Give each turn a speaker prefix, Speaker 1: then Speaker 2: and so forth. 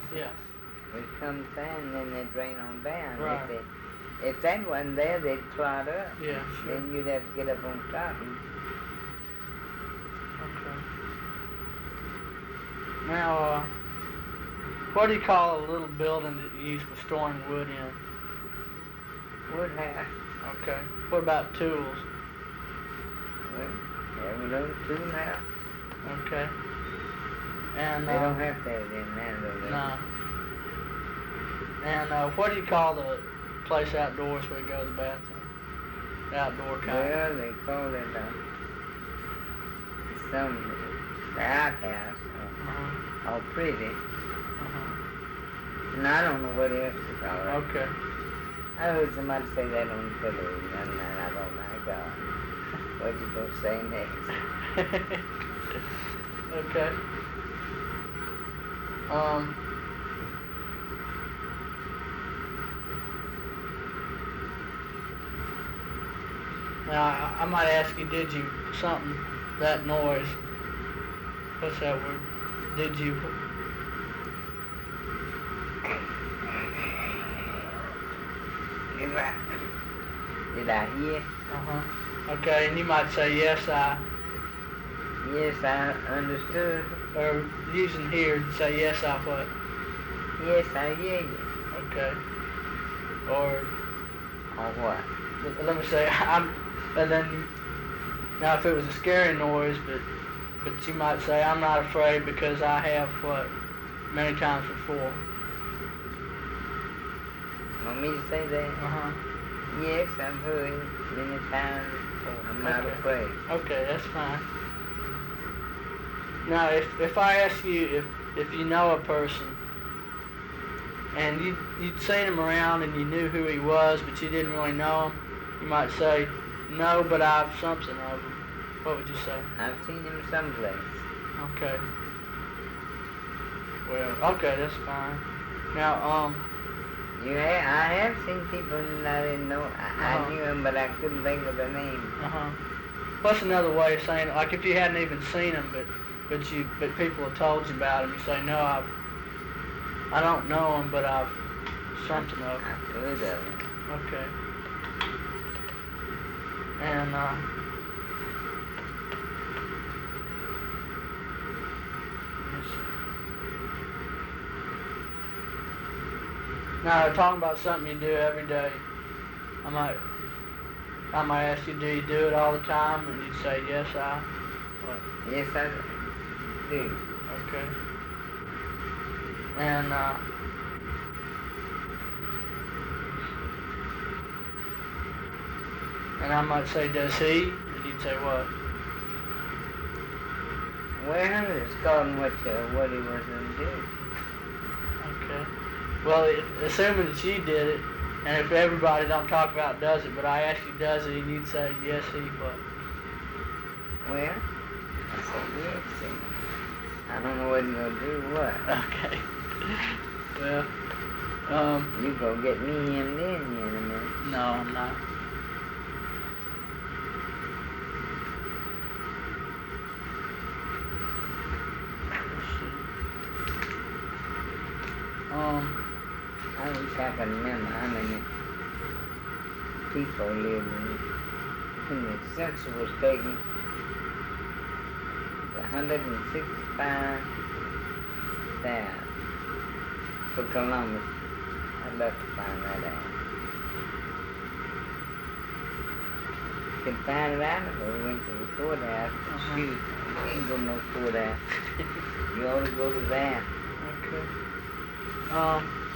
Speaker 1: Yeah.
Speaker 2: It comes in and then they drain on down.
Speaker 1: Right.
Speaker 2: If that wasn't there, they'd clot up.
Speaker 1: Yeah, sure.
Speaker 2: Then you'd have to get up on top.
Speaker 1: Okay. Now, what do you call a little building that you use for storing wood in?
Speaker 2: Wood house.
Speaker 1: Okay. What about tools?
Speaker 2: Well, have a little tool house.
Speaker 1: Okay. And
Speaker 2: They don't have to have it in there, though.
Speaker 1: no. And what do you call the place outdoors where you go to the bathroom? The outdoor kind.
Speaker 2: Well, they call it the outhouse.
Speaker 1: Uh-huh.
Speaker 2: All pretty.
Speaker 1: Uh-huh.
Speaker 2: And I don't know what else to call it.
Speaker 1: Okay.
Speaker 2: I heard somebody say that on the television, and I thought, my God, what you gonna say next?
Speaker 1: Okay. Now, I might ask you, did you, something, that noise, what's that word? Did you,
Speaker 2: Did I hear?
Speaker 1: uh-huh, okay, and you might say, yes, I
Speaker 2: understood.
Speaker 1: or using here, say, yes, I what?
Speaker 2: Yes, I hear you.
Speaker 1: Okay. Or
Speaker 2: what?
Speaker 1: let me say, and then, now if it was a scary noise, but you might say, I'm not afraid because I have what? Many times before.
Speaker 2: Want me to say that?
Speaker 1: Uh-huh.
Speaker 2: Yes, I've heard it many times. I'm not afraid.
Speaker 1: Okay, that's fine. Now, if I ask you if you know a person, and you'd seen him around and you knew who he was, but you didn't really know him, you might say, no, but I've something of him. What would you say?
Speaker 2: I've seen him someplace.
Speaker 1: Okay. Well, okay, that's fine. Now,
Speaker 2: I have seen people that I didn't know. I knew them, but I couldn't think of their name.
Speaker 1: uh-huh. What's another way of saying it? Like if you hadn't even seen him, but people have told you about him, you say, no, I don't know him, but I've something of him.
Speaker 2: I've heard of him.
Speaker 1: Okay. And, let's see. Now, talking about something you do every day, I might ask you, do you do it all the time? And you'd say, yes, I. What?
Speaker 2: Yes, I do.
Speaker 1: Okay. And, and I might say, does he? And you'd say, what?
Speaker 2: Well, it's calling what he was going to do.
Speaker 1: Okay. Well, assuming that you did it, and if everybody don't talk about does it, but I asked you does it, and you'd say, yes, he what?
Speaker 2: Well, I said, yes, I don't know what he's going to do what.
Speaker 1: Okay. Well,
Speaker 2: You go get me him then in a minute.
Speaker 1: no, I'm not.
Speaker 2: I wish I could remember how many people lived when the census was taken. 165,000 for Columbus. I'd love to find that out. Can find it out, but we went to the courthouse. Excuse me, you ain't go to no courthouse. You ought to go to that.
Speaker 1: Okay.